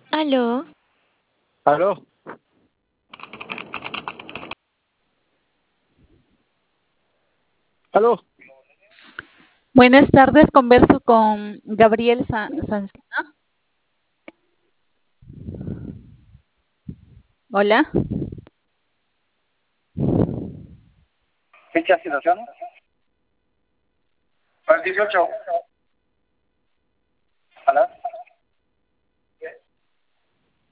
Aló, ¿Aló? ¿Aló? Buenas tardes, converso con Gabriel Sanzona. Hola. ¿Fecha de situación? Para el 18. ¿Aló?